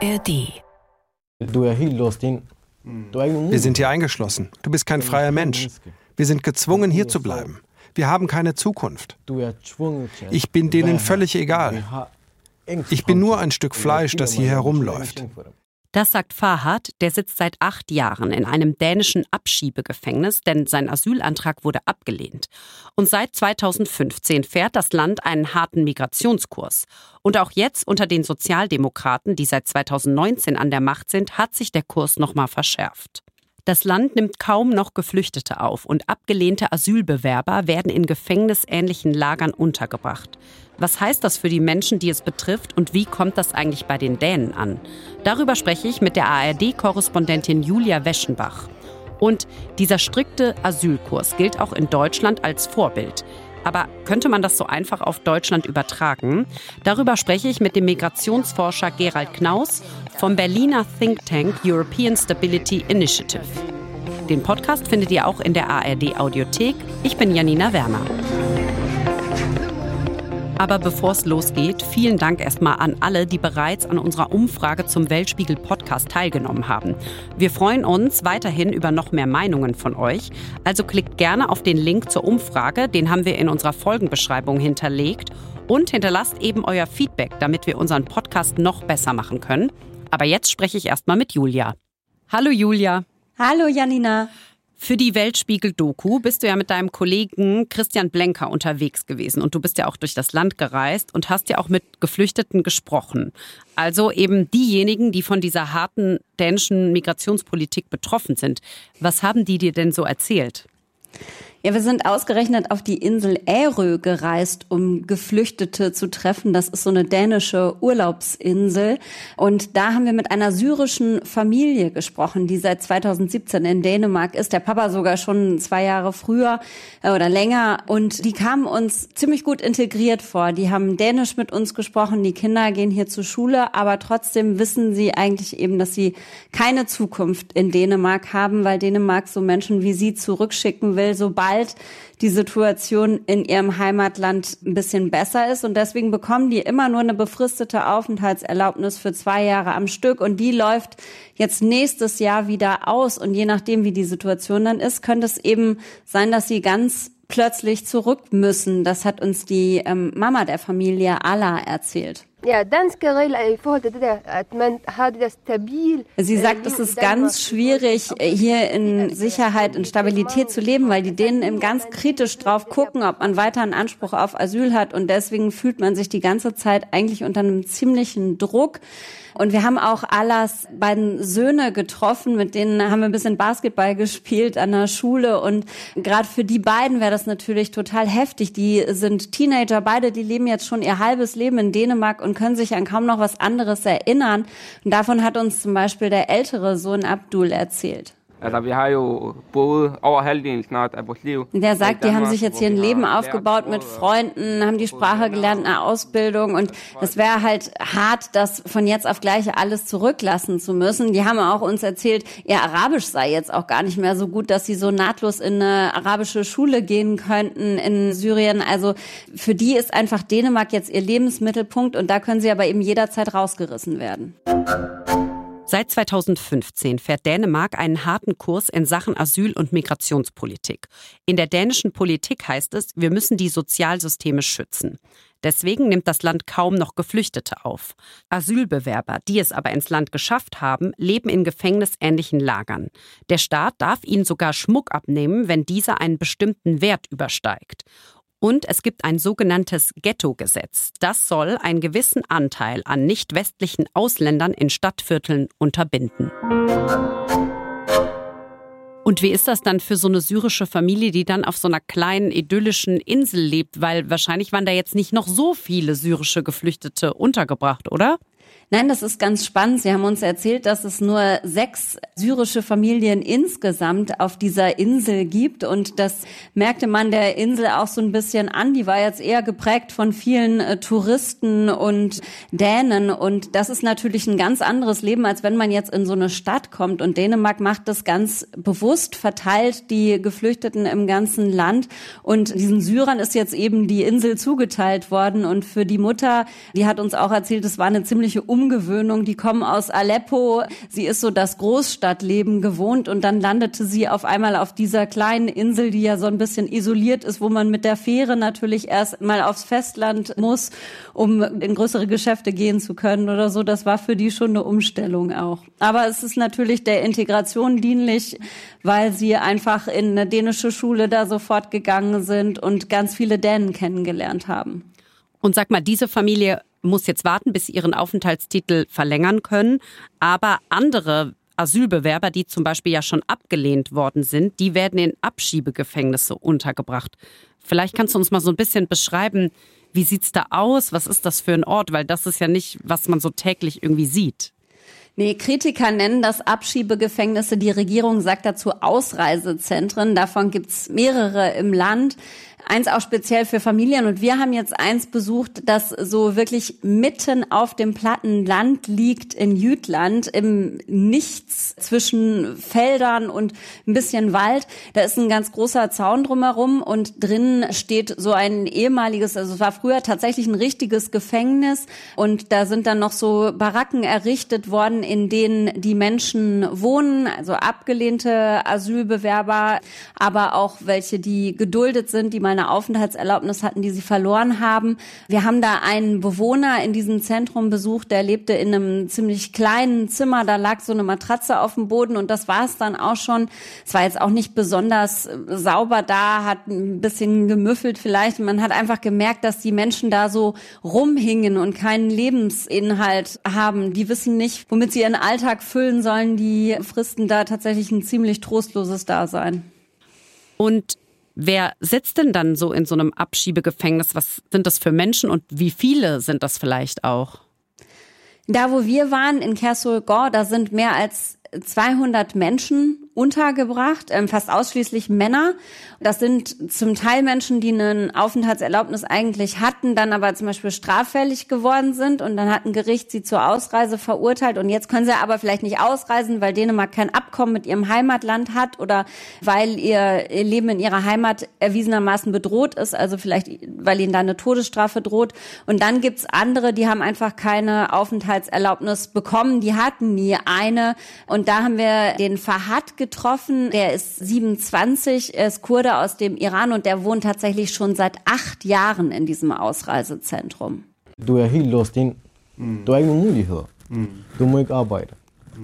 ARD. Wir sind hier eingeschlossen. Du bist kein freier Mensch. Wir sind gezwungen, hier zu bleiben. Wir haben keine Zukunft. Ich bin denen völlig egal. Ich bin nur ein Stück Fleisch, das hier herumläuft. Das sagt Fahad, der sitzt seit 8 Jahren in einem dänischen Abschiebegefängnis, denn sein Asylantrag wurde abgelehnt. Und seit 2015 fährt das Land einen harten Migrationskurs. Und auch jetzt unter den Sozialdemokraten, die seit 2019 an der Macht sind, hat sich der Kurs nochmal verschärft. Das Land nimmt kaum noch Geflüchtete auf und abgelehnte Asylbewerber werden in gefängnisähnlichen Lagern untergebracht. Was heißt das für die Menschen, die es betrifft, und wie kommt das eigentlich bei den Dänen an? Darüber spreche ich mit der ARD-Korrespondentin Julia Weschenbach. Und dieser strikte Asylkurs gilt auch in Deutschland als Vorbild. Aber könnte man das so einfach auf Deutschland übertragen? Darüber spreche ich mit dem Migrationsforscher Gerald Knaus vom Berliner Think Tank European Stability Initiative. Den Podcast findet ihr auch in der ARD-Audiothek. Ich bin Janina Werner. Aber bevor es losgeht, vielen Dank erstmal an alle, die bereits an unserer Umfrage zum Weltspiegel-Podcast teilgenommen haben. Wir freuen uns weiterhin über noch mehr Meinungen von euch. Also klickt gerne auf den Link zur Umfrage, den haben wir in unserer Folgenbeschreibung hinterlegt. Und hinterlasst eben euer Feedback, damit wir unseren Podcast noch besser machen können. Aber jetzt spreche ich erstmal mit Julia. Hallo Julia. Hallo Janina. Für die Weltspiegel-Doku bist du ja mit deinem Kollegen Christian Blenker unterwegs gewesen und du bist ja auch durch das Land gereist und hast ja auch mit Geflüchteten gesprochen. Also eben diejenigen, die von dieser harten dänischen Migrationspolitik betroffen sind. Was haben die dir denn so erzählt? Ja, wir sind ausgerechnet auf die Insel Ærø gereist, um Geflüchtete zu treffen. Das ist so eine dänische Urlaubsinsel. Und da haben wir mit einer syrischen Familie gesprochen, die seit 2017 in Dänemark ist. Der Papa sogar schon 2 Jahre früher oder länger. Und die kamen uns ziemlich gut integriert vor. Die haben Dänisch mit uns gesprochen. Die Kinder gehen hier zur Schule. Aber trotzdem wissen sie eigentlich eben, dass sie keine Zukunft in Dänemark haben, weil Dänemark so Menschen wie sie zurückschicken will, sobald die Situation in ihrem Heimatland ein bisschen besser ist. Und deswegen bekommen die immer nur eine befristete Aufenthaltserlaubnis für 2 Jahre am Stück. Und die läuft jetzt nächstes Jahr wieder aus. Und je nachdem, wie die Situation dann ist, könnte es eben sein, dass sie ganz plötzlich zurück müssen. Das hat uns die Mama der Familie Alla erzählt. Ja, danske regler i forhold til det der, at man har det der stabil. Sie sagt, es ist ganz schwierig, hier in Sicherheit, in Stabilität zu leben, weil die Dänen eben ganz kritisch drauf gucken, ob man weiter einen Anspruch auf Asyl hat. Und deswegen fühlt man sich die ganze Zeit eigentlich unter einem ziemlichen Druck. Und wir haben auch Allas beiden Söhne getroffen, mit denen haben wir ein bisschen Basketball gespielt an der Schule. Und gerade für die beiden wäre das natürlich total heftig. Die sind Teenager, beide, die leben jetzt schon ihr halbes Leben in Dänemark und können sich an kaum noch was anderes erinnern. Und davon hat uns zum Beispiel der ältere Sohn Abdul erzählt. Der sagt, die haben sich jetzt hier ein Leben aufgebaut mit Freunden, haben die Sprache gelernt, eine Ausbildung, und es wäre halt hart, das von jetzt auf gleich alles zurücklassen zu müssen. Die haben auch uns erzählt, ihr Arabisch sei jetzt auch gar nicht mehr so gut, dass sie so nahtlos in eine arabische Schule gehen könnten in Syrien. Also für die ist einfach Dänemark jetzt ihr Lebensmittelpunkt, und da können sie aber eben jederzeit rausgerissen werden. Seit 2015 fährt Dänemark einen harten Kurs in Sachen Asyl- und Migrationspolitik. In der dänischen Politik heißt es, wir müssen die Sozialsysteme schützen. Deswegen nimmt das Land kaum noch Geflüchtete auf. Asylbewerber, die es aber ins Land geschafft haben, leben in gefängnisähnlichen Lagern. Der Staat darf ihnen sogar Schmuck abnehmen, wenn dieser einen bestimmten Wert übersteigt. Und es gibt ein sogenanntes Ghetto-Gesetz. Das soll einen gewissen Anteil an nicht-westlichen Ausländern in Stadtvierteln unterbinden. Und wie ist das dann für so eine syrische Familie, die dann auf so einer kleinen idyllischen Insel lebt? Weil wahrscheinlich waren da jetzt nicht noch so viele syrische Geflüchtete untergebracht, oder? Nein, das ist ganz spannend. Sie haben uns erzählt, dass es nur 6 syrische Familien insgesamt auf dieser Insel gibt. Und das merkte man der Insel auch so ein bisschen an. Die war jetzt eher geprägt von vielen Touristen und Dänen. Und das ist natürlich ein ganz anderes Leben, als wenn man jetzt in so eine Stadt kommt. Und Dänemark macht das ganz bewusst, verteilt die Geflüchteten im ganzen Land. Und diesen Syrern ist jetzt eben die Insel zugeteilt worden. Und für die Mutter, die hat uns auch erzählt, es war eine ziemliche Umstellung Umgewöhnung. Die kommen aus Aleppo. Sie ist so das Großstadtleben gewohnt und dann landete sie auf einmal auf dieser kleinen Insel, die ja so ein bisschen isoliert ist, wo man mit der Fähre natürlich erst mal aufs Festland muss, um in größere Geschäfte gehen zu können oder so. Das war für die schon eine Umstellung auch. Aber es ist natürlich der Integration dienlich, weil sie einfach in eine dänische Schule da sofort gegangen sind und ganz viele Dänen kennengelernt haben. Und sag mal, diese Familie muss jetzt warten, bis sie ihren Aufenthaltstitel verlängern können. Aber andere Asylbewerber, die zum Beispiel ja schon abgelehnt worden sind, die werden in Abschiebegefängnisse untergebracht. Vielleicht kannst du uns mal so ein bisschen beschreiben, wie sieht's da aus? Was ist das für ein Ort? Weil das ist ja nicht, was man so täglich irgendwie sieht. Nee, Kritiker nennen das Abschiebegefängnisse. Die Regierung sagt dazu Ausreisezentren. Davon gibt's mehrere im Land. Eins auch speziell für Familien. Und wir haben jetzt eins besucht, das so wirklich mitten auf dem platten Land liegt in Jütland, im Nichts zwischen Feldern und ein bisschen Wald. Da ist ein ganz großer Zaun drumherum und drin steht so ein ehemaliges, also es war früher tatsächlich ein richtiges Gefängnis. Und da sind dann noch so Baracken errichtet worden, in denen die Menschen wohnen, also abgelehnte Asylbewerber, aber auch welche, die geduldet sind, die mal eine Aufenthaltserlaubnis hatten, die sie verloren haben. Wir haben da einen Bewohner in diesem Zentrum besucht, der lebte in einem ziemlich kleinen Zimmer, da lag so eine Matratze auf dem Boden und das war es dann auch schon. Es war jetzt auch nicht besonders sauber da, hat ein bisschen gemüffelt vielleicht. Man hat einfach gemerkt, dass die Menschen da so rumhingen und keinen Lebensinhalt haben. Die wissen nicht, womit sie ihren Alltag füllen sollen. Die fristen da tatsächlich ein ziemlich trostloses Dasein. Und wer sitzt denn dann so in so einem Abschiebegefängnis? Was sind das für Menschen und wie viele sind das vielleicht auch? Da, wo wir waren, in Kærshovedgård, da sind mehr als 200 Menschen untergebracht, fast ausschließlich Männer. Das sind zum Teil Menschen, die eine Aufenthaltserlaubnis eigentlich hatten, dann aber zum Beispiel straffällig geworden sind und dann hat ein Gericht sie zur Ausreise verurteilt und jetzt können sie aber vielleicht nicht ausreisen, weil Dänemark kein Abkommen mit ihrem Heimatland hat oder weil ihr Leben in ihrer Heimat erwiesenermaßen bedroht ist, also vielleicht, weil ihnen da eine Todesstrafe droht. Und dann gibt's andere, die haben einfach keine Aufenthaltserlaubnis bekommen, die hatten nie eine. Und da haben wir den Fahad getroffen, der ist 27, er ist Kurde aus dem Iran und der wohnt tatsächlich schon seit 8 Jahren in diesem Ausreisezentrum. Du er helt låst ind. Du har ikke nogen muligheder. Du må ikke arbejde.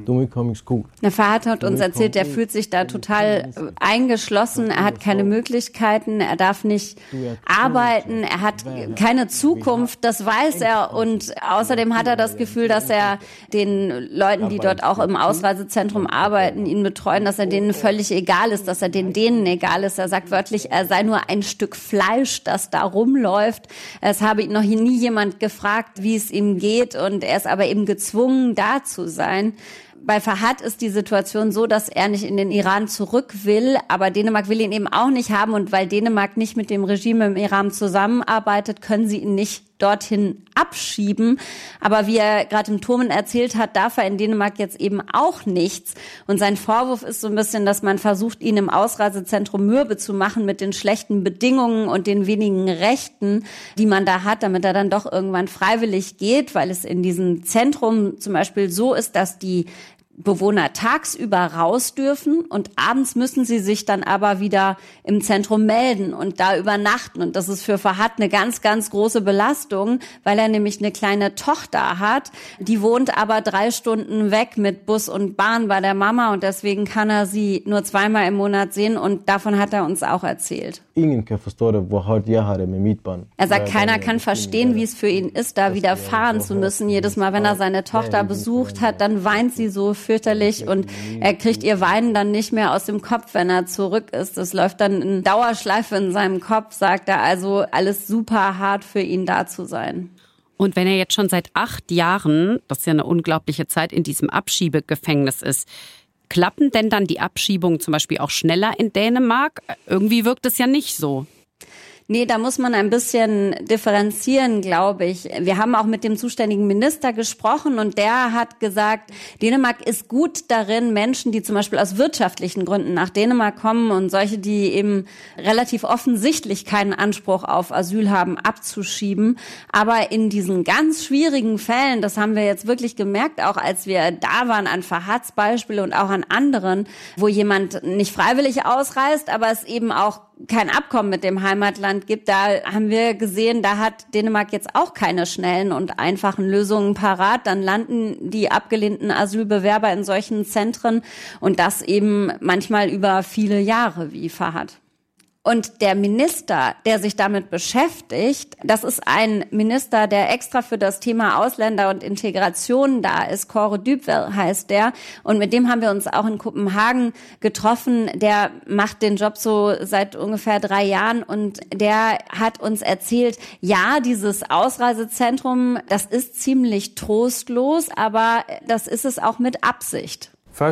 Der Vater hat uns erzählt, er fühlt sich da total eingeschlossen, er hat keine Möglichkeiten, er darf nicht arbeiten, er hat keine Zukunft, das weiß er und außerdem hat er das Gefühl, dass er den Leuten, die dort auch im Ausreisezentrum arbeiten, ihn betreuen, dass er denen völlig egal ist, dass er denen egal ist. Er sagt wörtlich, er sei nur ein Stück Fleisch, das da rumläuft. Es habe ihn noch nie jemand gefragt, wie es ihm geht und er ist aber eben gezwungen, da zu sein. Bei Fahad ist die Situation so, dass er nicht in den Iran zurück will, aber Dänemark will ihn eben auch nicht haben und weil Dänemark nicht mit dem Regime im Iran zusammenarbeitet, können sie ihn nicht dorthin abschieben. Aber wie er gerade im Turmen erzählt hat, darf er in Dänemark jetzt eben auch nichts. Und sein Vorwurf ist so ein bisschen, dass man versucht, ihn im Ausreisezentrum mürbe zu machen mit den schlechten Bedingungen und den wenigen Rechten, die man da hat, damit er dann doch irgendwann freiwillig geht, weil es in diesem Zentrum zum Beispiel so ist, dass die Bewohner tagsüber raus dürfen und abends müssen sie sich dann aber wieder im Zentrum melden und da übernachten. Und das ist für Fahad eine ganz, ganz große Belastung, weil er nämlich eine kleine Tochter hat. Die wohnt aber 3 Stunden weg mit Bus und Bahn bei der Mama und deswegen kann er sie nur 2-mal im Monat sehen und davon hat er uns auch erzählt. Er sagt, keiner kann verstehen, wie es für ihn ist, da wieder fahren zu müssen. Jedes Mal, wenn er seine Tochter besucht hat, dann weint sie so fürchterlich und er kriegt ihr Weinen dann nicht mehr aus dem Kopf, wenn er zurück ist. Das läuft dann in Dauerschleife in seinem Kopf, sagt er. Also alles super hart für ihn da zu sein. Und wenn er jetzt schon seit 8 Jahren, das ist ja eine unglaubliche Zeit, in diesem Abschiebegefängnis ist, klappen denn dann die Abschiebungen zum Beispiel auch schneller in Dänemark? Irgendwie wirkt es ja nicht so. Nee, da muss man ein bisschen differenzieren, glaube ich. Wir haben auch mit dem zuständigen Minister gesprochen und der hat gesagt, Dänemark ist gut darin, Menschen, die zum Beispiel aus wirtschaftlichen Gründen nach Dänemark kommen und solche, die eben relativ offensichtlich keinen Anspruch auf Asyl haben, abzuschieben. Aber in diesen ganz schwierigen Fällen, das haben wir jetzt wirklich gemerkt, auch als wir da waren an Fahads Beispiel und auch an anderen, wo jemand nicht freiwillig ausreist, aber es eben auch kein Abkommen mit dem Heimatland gibt, da haben wir gesehen, da hat Dänemark jetzt auch keine schnellen und einfachen Lösungen parat. Dann landen die abgelehnten Asylbewerber in solchen Zentren und das eben manchmal über viele Jahre, wie Fahad. Und der Minister, der sich damit beschäftigt, das ist ein Minister, der extra für das Thema Ausländer und Integration da ist. Kåre Dybvad heißt der. Und mit dem haben wir uns auch in Kopenhagen getroffen. Der macht den Job so seit ungefähr 3 Jahren. Und der hat uns erzählt, ja, dieses Ausreisezentrum, das ist ziemlich trostlos, aber das ist es auch mit Absicht. Er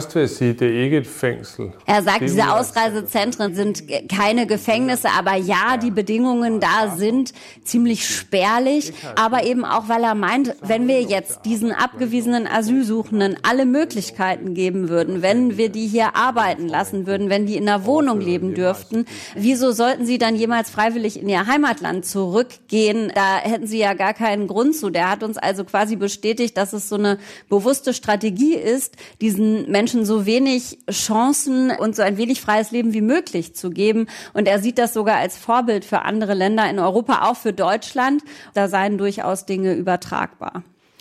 sagt, diese Ausreisezentren sind keine Gefängnisse, aber ja, die Bedingungen da sind ziemlich spärlich, aber eben auch, weil er meint, wenn wir jetzt diesen abgewiesenen Asylsuchenden alle Möglichkeiten geben würden, wenn wir die hier arbeiten lassen würden, wenn die in einer Wohnung leben dürften, wieso sollten sie dann jemals freiwillig in ihr Heimatland zurückgehen? Da hätten sie ja gar keinen Grund zu. Der hat uns also quasi bestätigt, dass es so eine bewusste Strategie ist, diesen Menschen so wenig Chancen und so ein wenig freies Leben wie möglich zu geben. Und er sieht das sogar als Vorbild für andere Länder in Europa, auch für Deutschland. Da seien durchaus Dinge übertragbar.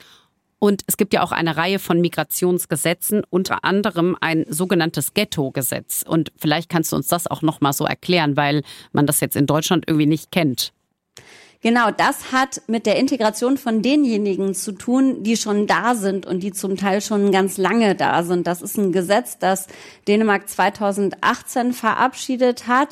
Und es gibt ja auch eine Reihe von Migrationsgesetzen, unter anderem ein sogenanntes Ghetto-Gesetz. Und vielleicht kannst du uns das auch noch mal so erklären, weil man das jetzt in Deutschland irgendwie nicht kennt. Genau, das hat mit der Integration von denjenigen zu tun, die schon da sind und die zum Teil schon ganz lange da sind. Das ist ein Gesetz, das Dänemark 2018 verabschiedet hat,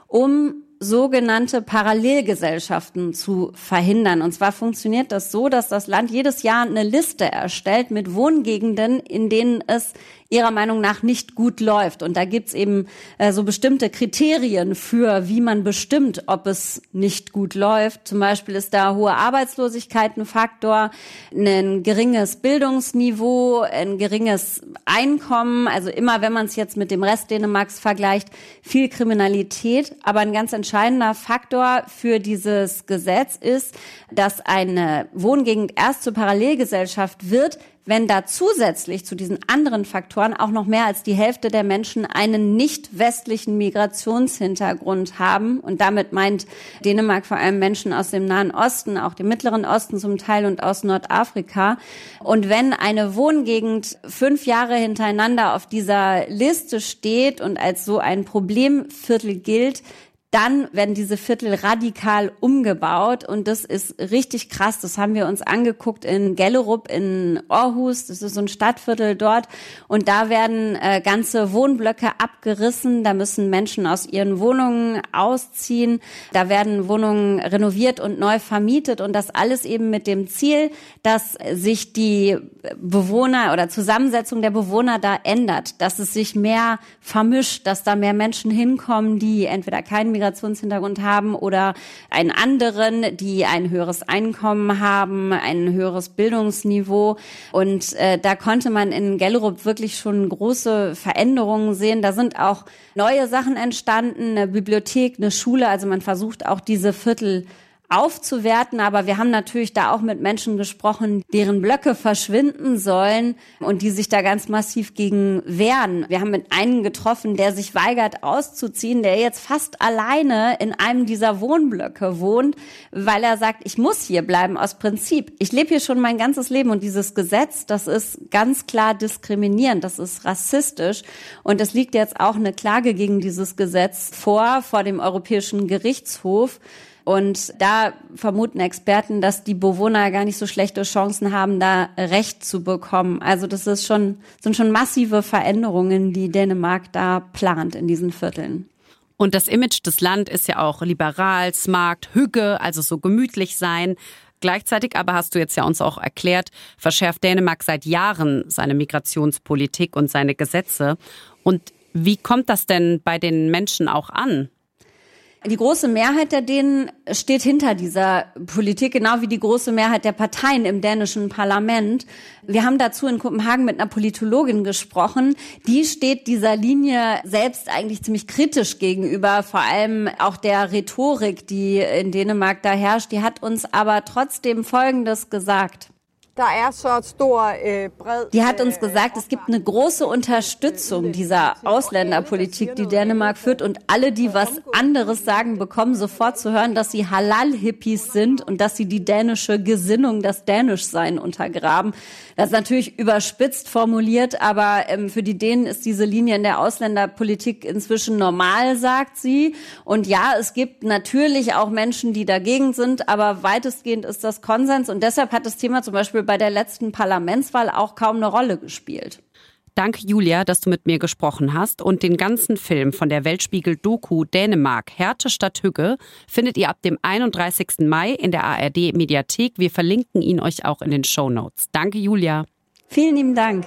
um sogenannte Parallelgesellschaften zu verhindern. Und zwar funktioniert das so, dass das Land jedes Jahr eine Liste erstellt mit Wohngegenden, in denen es ihrer Meinung nach nicht gut läuft. Und da gibt's eben so bestimmte Kriterien für, wie man bestimmt, ob es nicht gut läuft. Zum Beispiel ist da hohe Arbeitslosigkeit ein Faktor, ein geringes Bildungsniveau, ein geringes Einkommen. Also immer, wenn man es jetzt mit dem Rest Dänemarks vergleicht, viel Kriminalität. Aber ein ganz entscheidender Faktor für dieses Gesetz ist, dass eine Wohngegend erst zur Parallelgesellschaft wird, wenn da zusätzlich zu diesen anderen Faktoren auch noch mehr als die Hälfte der Menschen einen nicht westlichen Migrationshintergrund haben. Und damit meint Dänemark vor allem Menschen aus dem Nahen Osten, auch dem Mittleren Osten zum Teil und aus Nordafrika. Und wenn eine Wohngegend 5 Jahre hintereinander auf dieser Liste steht und als so ein Problemviertel gilt, dann werden diese Viertel radikal umgebaut und das ist richtig krass. Das haben wir uns angeguckt in Gellerup in Aarhus. Das ist so ein Stadtviertel dort und da werden ganze Wohnblöcke abgerissen. Da müssen Menschen aus ihren Wohnungen ausziehen. Da werden Wohnungen renoviert und neu vermietet und das alles eben mit dem Ziel, dass sich die Bewohner oder Zusammensetzung der Bewohner da ändert, dass es sich mehr vermischt, dass da mehr Menschen hinkommen, die entweder keinen Migrationshintergrund haben oder einen anderen, die ein höheres Einkommen haben, ein höheres Bildungsniveau. Und da konnte man in Gellerup wirklich schon große Veränderungen sehen. Da sind auch neue Sachen entstanden, eine Bibliothek, eine Schule. Also man versucht auch diese Viertel aufzuwerten, aber wir haben natürlich da auch mit Menschen gesprochen, deren Blöcke verschwinden sollen und die sich da ganz massiv gegen wehren. Wir haben mit einem getroffen, der sich weigert auszuziehen, der jetzt fast alleine in einem dieser Wohnblöcke wohnt, weil er sagt, ich muss hier bleiben aus Prinzip. Ich lebe hier schon mein ganzes Leben und dieses Gesetz, das ist ganz klar diskriminierend, das ist rassistisch und es liegt jetzt auch eine Klage gegen dieses Gesetz vor dem Europäischen Gerichtshof. Und da vermuten Experten, dass die Bewohner gar nicht so schlechte Chancen haben, da Recht zu bekommen. Also das sind schon massive Veränderungen, die Dänemark da plant in diesen Vierteln. Und das Image des Landes ist ja auch liberal, smart, hygge, also so gemütlich sein. Gleichzeitig aber, hast du jetzt ja uns auch erklärt, verschärft Dänemark seit Jahren seine Migrationspolitik und seine Gesetze. Und wie kommt das denn bei den Menschen auch an? Die große Mehrheit der Dänen steht hinter dieser Politik, genau wie die große Mehrheit der Parteien im dänischen Parlament. Wir haben dazu in Kopenhagen mit einer Politologin gesprochen. Die steht dieser Linie selbst eigentlich ziemlich kritisch gegenüber, vor allem auch der Rhetorik, die in Dänemark da herrscht. Die hat uns aber trotzdem Folgendes gesagt. Die hat uns gesagt, es gibt eine große Unterstützung dieser Ausländerpolitik, die Dänemark führt, und alle, die was anderes sagen, bekommen sofort zu hören, dass sie Halal-Hippies sind und dass sie die dänische Gesinnung, das Dänischsein untergraben. Das ist natürlich überspitzt formuliert, aber für die Dänen ist diese Linie in der Ausländerpolitik inzwischen normal, sagt sie. Und ja, es gibt natürlich auch Menschen, die dagegen sind, aber weitestgehend ist das Konsens, und deshalb hat das Thema zum Beispiel bei der letzten Parlamentswahl auch kaum eine Rolle gespielt. Danke, Julia, dass du mit mir gesprochen hast. Und den ganzen Film von der Weltspiegel-Doku Dänemark, Härte statt Hügge, findet ihr ab dem 31. Mai in der ARD-Mediathek. Wir verlinken ihn euch auch in den Shownotes. Danke, Julia. Vielen lieben Dank.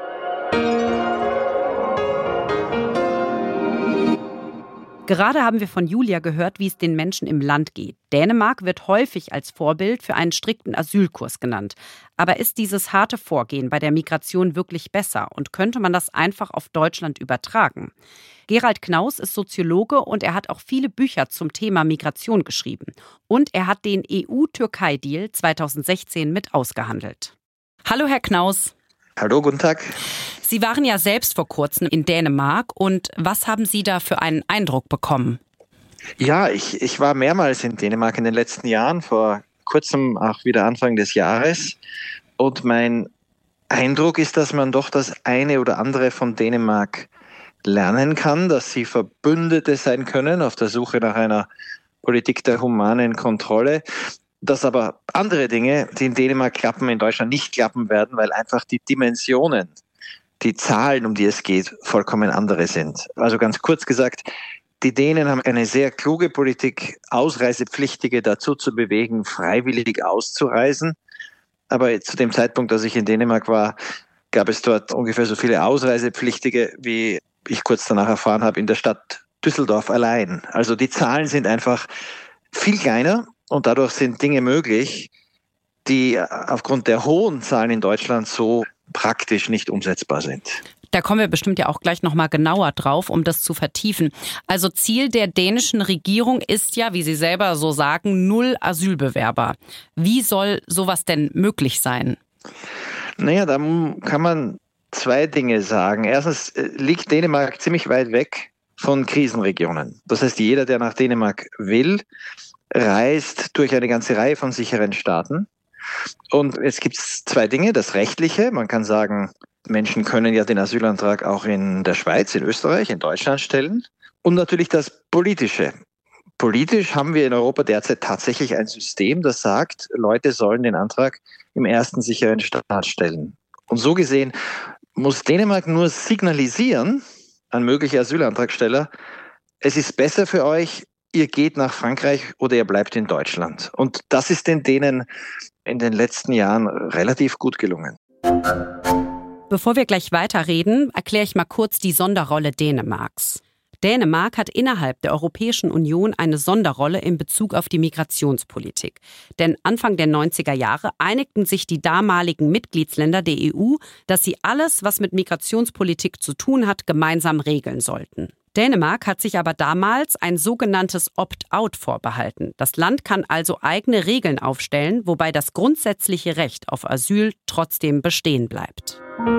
Gerade haben wir von Julia gehört, wie es den Menschen im Land geht. Dänemark wird häufig als Vorbild für einen strikten Asylkurs genannt. Aber ist dieses harte Vorgehen bei der Migration wirklich besser? Und könnte man das einfach auf Deutschland übertragen? Gerald Knaus ist Soziologe und er hat auch viele Bücher zum Thema Migration geschrieben. Und er hat den EU-Türkei-Deal 2016 mit ausgehandelt. Hallo, Herr Knaus. Hallo, guten Tag. Sie waren ja selbst vor kurzem in Dänemark, und was haben Sie da für einen Eindruck bekommen? Ja, ich war mehrmals in Dänemark in den letzten Jahren, vor kurzem auch wieder Anfang des Jahres. Und mein Eindruck ist, dass man doch das eine oder andere von Dänemark lernen kann, dass sie Verbündete sein können auf der Suche nach einer Politik der humanen Kontrolle. Dass aber andere Dinge, die in Dänemark klappen, in Deutschland nicht klappen werden, weil einfach die Dimensionen, die Zahlen, um die es geht, vollkommen andere sind. Also ganz kurz gesagt, die Dänen haben eine sehr kluge Politik, Ausreisepflichtige dazu zu bewegen, freiwillig auszureisen. Aber zu dem Zeitpunkt, als ich in Dänemark war, gab es dort ungefähr so viele Ausreisepflichtige, wie ich kurz danach erfahren habe, in der Stadt Düsseldorf allein. Also die Zahlen sind einfach viel kleiner. Und dadurch sind Dinge möglich, die aufgrund der hohen Zahlen in Deutschland so praktisch nicht umsetzbar sind. Da kommen wir bestimmt ja auch gleich nochmal genauer drauf, um das zu vertiefen. Also Ziel der dänischen Regierung ist ja, wie Sie selber so sagen, 0 Asylbewerber. Wie soll sowas denn möglich sein? Naja, da kann man 2 Dinge sagen. Erstens liegt Dänemark ziemlich weit weg von Krisenregionen. Das heißt, jeder, der nach Dänemark will, reist durch eine ganze Reihe von sicheren Staaten. Und jetzt gibt es 2 Dinge. Das Rechtliche, man kann sagen, Menschen können ja den Asylantrag auch in der Schweiz, in Österreich, in Deutschland stellen. Und natürlich das Politische. Politisch haben wir in Europa derzeit tatsächlich ein System, das sagt, Leute sollen den Antrag im ersten sicheren Staat stellen. Und so gesehen muss Dänemark nur signalisieren an mögliche Asylantragsteller, es ist besser für euch, ihr geht nach Frankreich oder ihr bleibt in Deutschland. Und das ist den Dänen in den letzten Jahren relativ gut gelungen. Bevor wir gleich weiterreden, erkläre ich mal kurz die Sonderrolle Dänemarks. Dänemark hat innerhalb der Europäischen Union eine Sonderrolle in Bezug auf die Migrationspolitik. Denn Anfang der 90er Jahre einigten sich die damaligen Mitgliedsländer der EU, dass sie alles, was mit Migrationspolitik zu tun hat, gemeinsam regeln sollten. Dänemark hat sich aber damals ein sogenanntes Opt-out vorbehalten. Das Land kann also eigene Regeln aufstellen, wobei das grundsätzliche Recht auf Asyl trotzdem bestehen bleibt.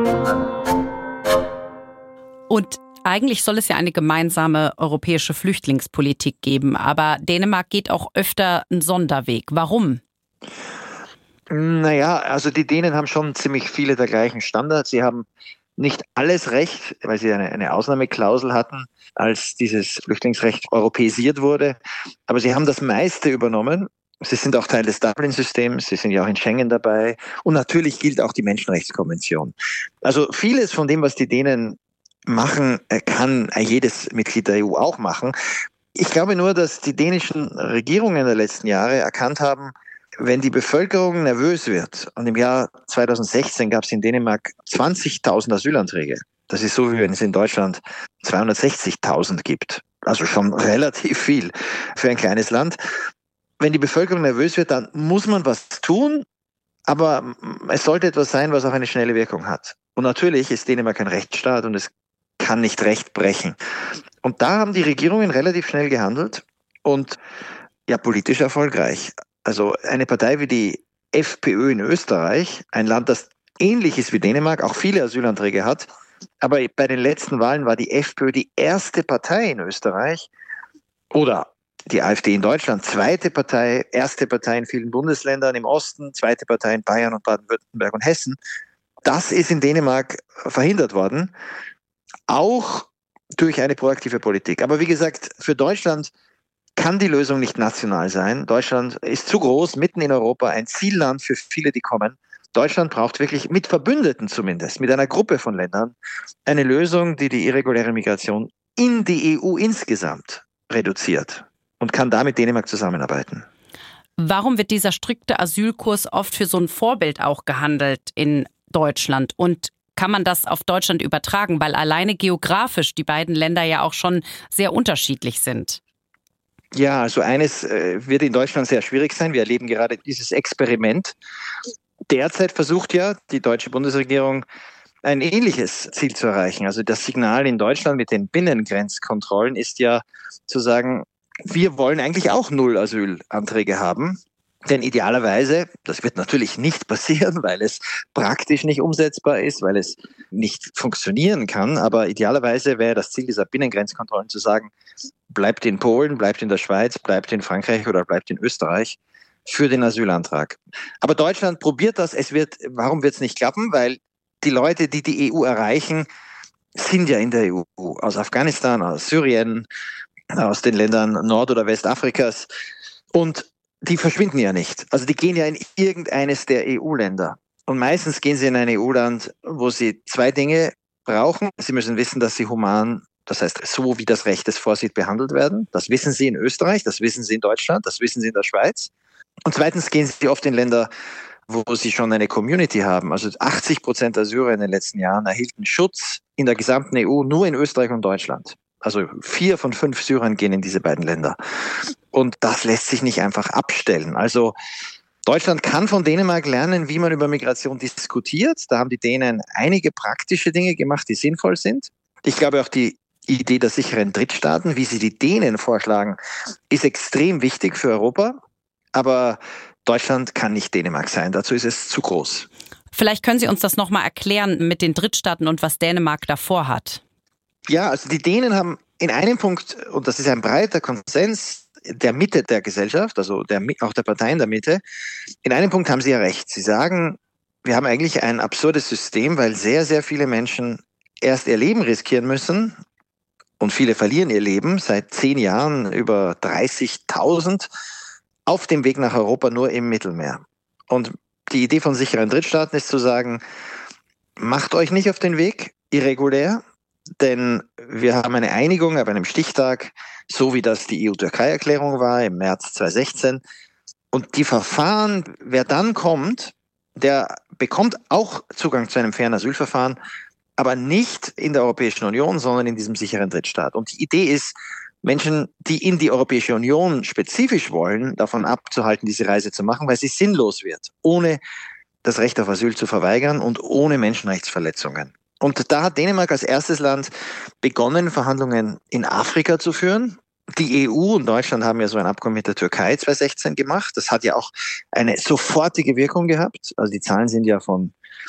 Und eigentlich soll es ja eine gemeinsame europäische Flüchtlingspolitik geben, aber Dänemark geht auch öfter einen Sonderweg. Warum? Naja, also die Dänen haben schon ziemlich viele der gleichen Standards. Sie haben nicht alles Recht, weil sie eine Ausnahmeklausel hatten, als dieses Flüchtlingsrecht europäisiert wurde. Aber sie haben das meiste übernommen. Sie sind auch Teil des Dublin-Systems, sie sind ja auch in Schengen dabei. Und natürlich gilt auch die Menschenrechtskonvention. Also vieles von dem, was die Dänen machen, kann jedes Mitglied der EU auch machen. Ich glaube nur, dass die dänischen Regierungen der letzten Jahre erkannt haben, wenn die Bevölkerung nervös wird, und im Jahr 2016 gab es in Dänemark 20.000 Asylanträge, Das ist so, wie wenn es in Deutschland 260.000 gibt. Also schon relativ viel für ein kleines Land. Wenn die Bevölkerung nervös wird, dann muss man was tun, aber es sollte etwas sein, was auch eine schnelle Wirkung hat. Und natürlich ist Dänemark ein Rechtsstaat und es kann nicht Recht brechen. Und da haben die Regierungen relativ schnell gehandelt und ja, politisch erfolgreich. Also eine Partei wie die FPÖ in Österreich, ein Land, das ähnlich ist wie Dänemark, auch viele Asylanträge hat, aber bei den letzten Wahlen war die FPÖ die erste Partei in Österreich oder die AfD in Deutschland, zweite Partei, erste Partei in vielen Bundesländern im Osten, zweite Partei in Bayern und Baden-Württemberg und Hessen. Das ist in Dänemark verhindert worden, auch durch eine proaktive Politik. Aber wie gesagt, für Deutschland kann die Lösung nicht national sein. Deutschland ist zu groß, mitten in Europa, ein Zielland für viele, die kommen. Deutschland braucht wirklich mit Verbündeten zumindest, mit einer Gruppe von Ländern, eine Lösung, die die irreguläre Migration in die EU insgesamt reduziert und kann damit Dänemark zusammenarbeiten. Warum wird dieser strikte Asylkurs oft für so ein Vorbild auch gehandelt in Deutschland? Und kann man das auf Deutschland übertragen? Weil alleine geografisch die beiden Länder ja auch schon sehr unterschiedlich sind. Ja, also eines wird in Deutschland sehr schwierig sein. Wir erleben gerade dieses Experiment. Derzeit versucht ja die deutsche Bundesregierung, ein ähnliches Ziel zu erreichen. Also das Signal in Deutschland mit den Binnengrenzkontrollen ist ja zu sagen, wir wollen eigentlich auch 0 Asylanträge haben. Denn idealerweise, das wird natürlich nicht passieren, weil es praktisch nicht umsetzbar ist, weil es nicht funktionieren kann. Aber idealerweise wäre das Ziel dieser Binnengrenzkontrollen zu sagen, bleibt in Polen, bleibt in der Schweiz, bleibt in Frankreich oder bleibt in Österreich für den Asylantrag. Aber Deutschland probiert das. Warum wird es nicht klappen? Weil die Leute, die die EU erreichen, sind ja in der EU. Aus Afghanistan, aus Syrien, aus den Ländern Nord- oder Westafrikas. Und die verschwinden ja nicht. Also die gehen ja in irgendeines der EU-Länder. Und meistens gehen sie in ein EU-Land, wo sie 2 Dinge brauchen. Sie müssen wissen, dass sie human, das heißt so wie das Recht es vorsieht, behandelt werden. Das wissen sie in Österreich, das wissen sie in Deutschland, das wissen sie in der Schweiz. Und zweitens gehen sie oft in Länder, wo sie schon eine Community haben. Also 80% der Syrer in den letzten Jahren erhielten Schutz in der gesamten EU nur in Österreich und Deutschland. Also 4 von 5 Syrern gehen in diese beiden Länder. Und das lässt sich nicht einfach abstellen. Also Deutschland kann von Dänemark lernen, wie man über Migration diskutiert. Da haben die Dänen einige praktische Dinge gemacht, die sinnvoll sind. Ich glaube auch die Idee der sicheren Drittstaaten, wie sie die Dänen vorschlagen, ist extrem wichtig für Europa. Aber Deutschland kann nicht Dänemark sein. Dazu ist es zu groß. Vielleicht können Sie uns das nochmal erklären mit den Drittstaaten und was Dänemark davor hat. Ja, also die Dänen haben in einem Punkt, und das ist ein breiter Konsens der Mitte der Gesellschaft, also auch der Parteien der Mitte, in einem Punkt haben sie ja recht. Sie sagen, wir haben eigentlich ein absurdes System, weil sehr, sehr viele Menschen erst ihr Leben riskieren müssen und viele verlieren ihr Leben, seit 10 Jahren über 30.000 auf dem Weg nach Europa nur im Mittelmeer. Und die Idee von sicheren Drittstaaten ist zu sagen, macht euch nicht auf den Weg irregulär, denn wir haben eine Einigung ab einem Stichtag, so wie das die EU-Türkei-Erklärung war im März 2016. Und die Verfahren, wer dann kommt, der bekommt auch Zugang zu einem fairen Asylverfahren, aber nicht in der Europäischen Union, sondern in diesem sicheren Drittstaat. Und die Idee ist, Menschen, die in die Europäische Union spezifisch wollen, davon abzuhalten, diese Reise zu machen, weil sie sinnlos wird, ohne das Recht auf Asyl zu verweigern und ohne Menschenrechtsverletzungen. Und da hat Dänemark als erstes Land begonnen, Verhandlungen in Afrika zu führen. Die EU und Deutschland haben ja so ein Abkommen mit der Türkei 2016 gemacht. Das hat ja auch eine sofortige Wirkung gehabt. Also die Zahlen sind ja von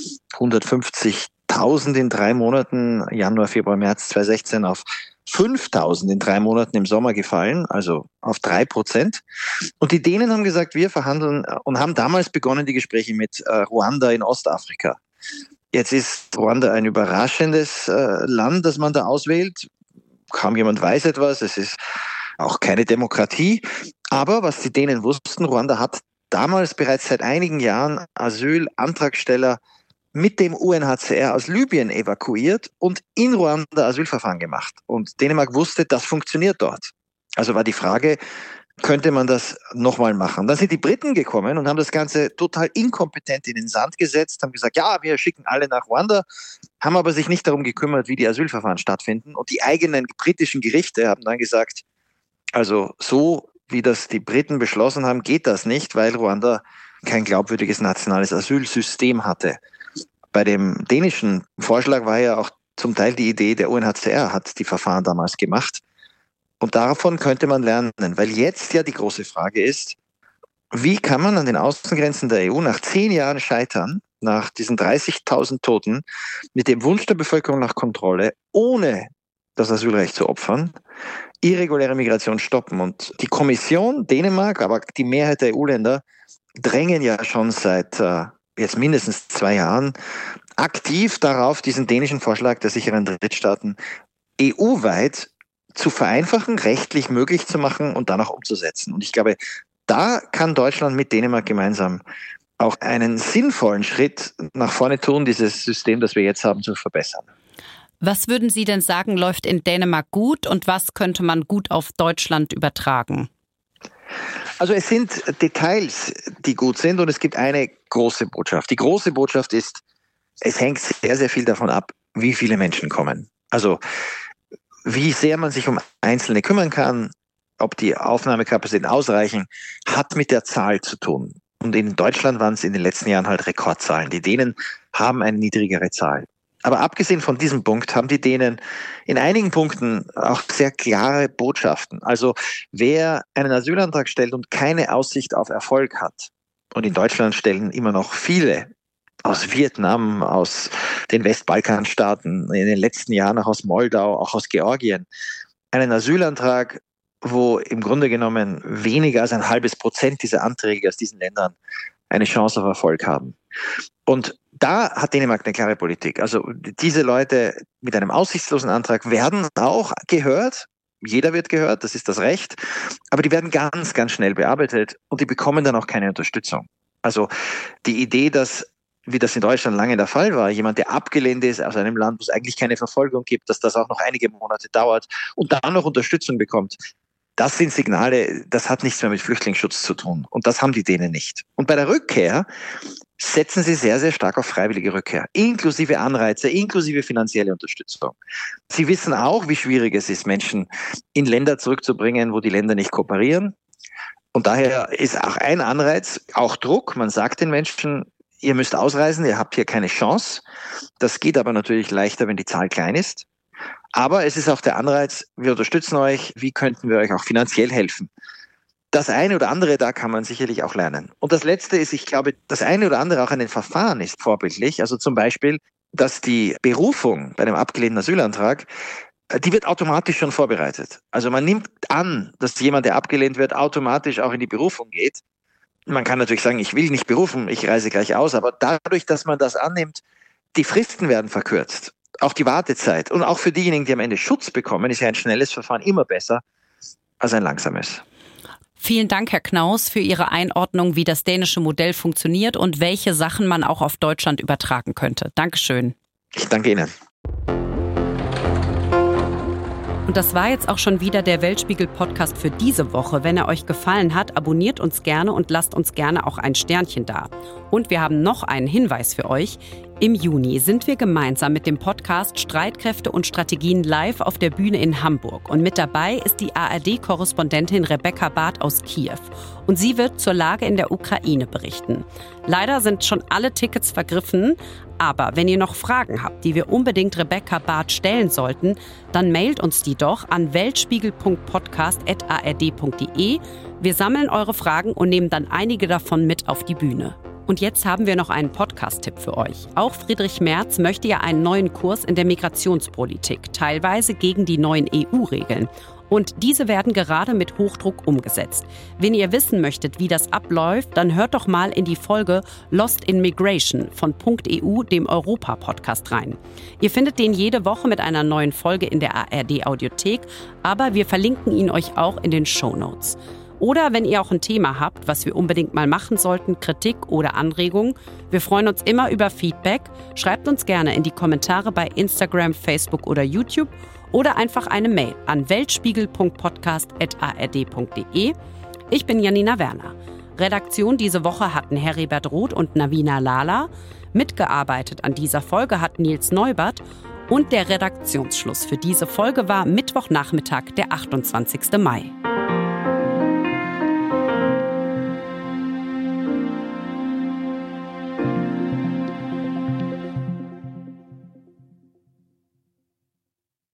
150.000 in 3 Monaten, Januar, Februar, März 2016 auf 5.000 in 3 Monaten im Sommer gefallen, also auf 3%. Und die Dänen haben gesagt, wir verhandeln und haben damals begonnen, die Gespräche mit Ruanda in Ostafrika. Jetzt ist Ruanda ein überraschendes Land, das man da auswählt. Kaum jemand weiß etwas. Es ist auch keine Demokratie. Aber was die Dänen wussten, Ruanda hat damals bereits seit einigen Jahren Asylantragsteller mit dem UNHCR aus Libyen evakuiert und in Ruanda Asylverfahren gemacht. Und Dänemark wusste, das funktioniert dort. Also war die Frage, könnte man das nochmal machen. Dann sind die Briten gekommen und haben das Ganze total inkompetent in den Sand gesetzt, haben gesagt, ja, wir schicken alle nach Ruanda, haben aber sich nicht darum gekümmert, wie die Asylverfahren stattfinden. Und die eigenen britischen Gerichte haben dann gesagt, also so wie das die Briten beschlossen haben, geht das nicht, weil Ruanda kein glaubwürdiges nationales Asylsystem hatte. Bei dem dänischen Vorschlag war ja auch zum Teil die Idee, der UNHCR hat die Verfahren damals gemacht. Und davon könnte man lernen, weil jetzt ja die große Frage ist, wie kann man an den Außengrenzen der EU nach 10 Jahren scheitern, nach diesen 30.000 Toten, mit dem Wunsch der Bevölkerung nach Kontrolle, ohne das Asylrecht zu opfern, irreguläre Migration stoppen. Und die Kommission, Dänemark, aber die Mehrheit der EU-Länder drängen ja schon seit jetzt mindestens 2 Jahren aktiv darauf, diesen dänischen Vorschlag der sicheren Drittstaaten EU-weit zu vereinfachen, rechtlich möglich zu machen und dann auch umzusetzen. Und ich glaube, da kann Deutschland mit Dänemark gemeinsam auch einen sinnvollen Schritt nach vorne tun, dieses System, das wir jetzt haben, zu verbessern. Was würden Sie denn sagen, läuft in Dänemark gut und was könnte man gut auf Deutschland übertragen? Also es sind Details, die gut sind und es gibt eine große Botschaft. Die große Botschaft ist, es hängt sehr, sehr viel davon ab, wie viele Menschen kommen. Also wie sehr man sich um Einzelne kümmern kann, ob die Aufnahmekapazitäten ausreichen, hat mit der Zahl zu tun. Und in Deutschland waren es in den letzten Jahren halt Rekordzahlen. Die Dänen haben eine niedrigere Zahl. Aber abgesehen von diesem Punkt haben die Dänen in einigen Punkten auch sehr klare Botschaften. Also wer einen Asylantrag stellt und keine Aussicht auf Erfolg hat, und in Deutschland stellen immer noch viele aus Vietnam, aus den Westbalkanstaaten, in den letzten Jahren auch aus Moldau, auch aus Georgien, einen Asylantrag, wo im Grunde genommen weniger als 0,5% dieser Anträge aus diesen Ländern eine Chance auf Erfolg haben. Und da hat Dänemark eine klare Politik. Also diese Leute mit einem aussichtslosen Antrag werden auch gehört. Jeder wird gehört, das ist das Recht. Aber die werden ganz, ganz schnell bearbeitet und die bekommen dann auch keine Unterstützung. Also die Idee, dass, wie das in Deutschland lange der Fall war, jemand, der abgelehnt ist aus einem Land, wo es eigentlich keine Verfolgung gibt, dass das auch noch einige Monate dauert und dann noch Unterstützung bekommt, das sind Signale, das hat nichts mehr mit Flüchtlingsschutz zu tun. Und das haben die Dänen nicht. Und bei der Rückkehr setzen sie sehr, sehr stark auf freiwillige Rückkehr, inklusive Anreize, inklusive finanzielle Unterstützung. Sie wissen auch, wie schwierig es ist, Menschen in Länder zurückzubringen, wo die Länder nicht kooperieren. Und daher ist auch ein Anreiz, auch Druck. Man sagt den Menschen, ihr müsst ausreisen, ihr habt hier keine Chance. Das geht aber natürlich leichter, wenn die Zahl klein ist. Aber es ist auch der Anreiz, wir unterstützen euch, wie könnten wir euch auch finanziell helfen? Das eine oder andere, da kann man sicherlich auch lernen. Und das Letzte ist, ich glaube, das eine oder andere auch an den Verfahren ist vorbildlich. Also zum Beispiel, dass die Berufung bei einem abgelehnten Asylantrag, die wird automatisch schon vorbereitet. Also man nimmt an, dass jemand, der abgelehnt wird, automatisch auch in die Berufung geht. Man kann natürlich sagen, ich will nicht berufen, ich reise gleich aus. Aber dadurch, dass man das annimmt, die Fristen werden verkürzt. Auch die Wartezeit. Und auch für diejenigen, die am Ende Schutz bekommen, ist ja ein schnelles Verfahren immer besser als ein langsames. Vielen Dank, Herr Knaus, für Ihre Einordnung, wie das dänische Modell funktioniert und welche Sachen man auch auf Deutschland übertragen könnte. Dankeschön. Ich danke Ihnen. Und das war jetzt auch schon wieder der Weltspiegel-Podcast für diese Woche. Wenn er euch gefallen hat, abonniert uns gerne und lasst uns gerne auch ein Sternchen da. Und wir haben noch einen Hinweis für euch. Im Juni sind wir gemeinsam mit dem Podcast Streitkräfte und Strategien live auf der Bühne in Hamburg. Und mit dabei ist die ARD-Korrespondentin Rebecca Barth aus Kiew. Und sie wird zur Lage in der Ukraine berichten. Leider sind schon alle Tickets vergriffen. Aber wenn ihr noch Fragen habt, die wir unbedingt Rebecca Barth stellen sollten, dann mailt uns die doch an weltspiegel.podcast@ard.de. Wir sammeln eure Fragen und nehmen dann einige davon mit auf die Bühne. Und jetzt haben wir noch einen Podcast-Tipp für euch. Auch Friedrich Merz möchte ja einen neuen Kurs in der Migrationspolitik, teilweise gegen die neuen EU-Regeln. Und diese werden gerade mit Hochdruck umgesetzt. Wenn ihr wissen möchtet, wie das abläuft, dann hört doch mal in die Folge Lost in Migration von .eu, dem Europa-Podcast, rein. Ihr findet den jede Woche mit einer neuen Folge in der ARD-Audiothek, aber wir verlinken ihn euch auch in den Shownotes. Oder wenn ihr auch ein Thema habt, was wir unbedingt mal machen sollten, Kritik oder Anregungen, wir freuen uns immer über Feedback. Schreibt uns gerne in die Kommentare bei Instagram, Facebook oder YouTube oder einfach eine Mail an weltspiegel.podcast@ard.de. Ich bin Janina Werner. Redaktion diese Woche hatten Heribert Roth und Navina Lala. Mitgearbeitet an dieser Folge hat Nils Neubert. Und der Redaktionsschluss für diese Folge war Mittwochnachmittag, der 28. Mai.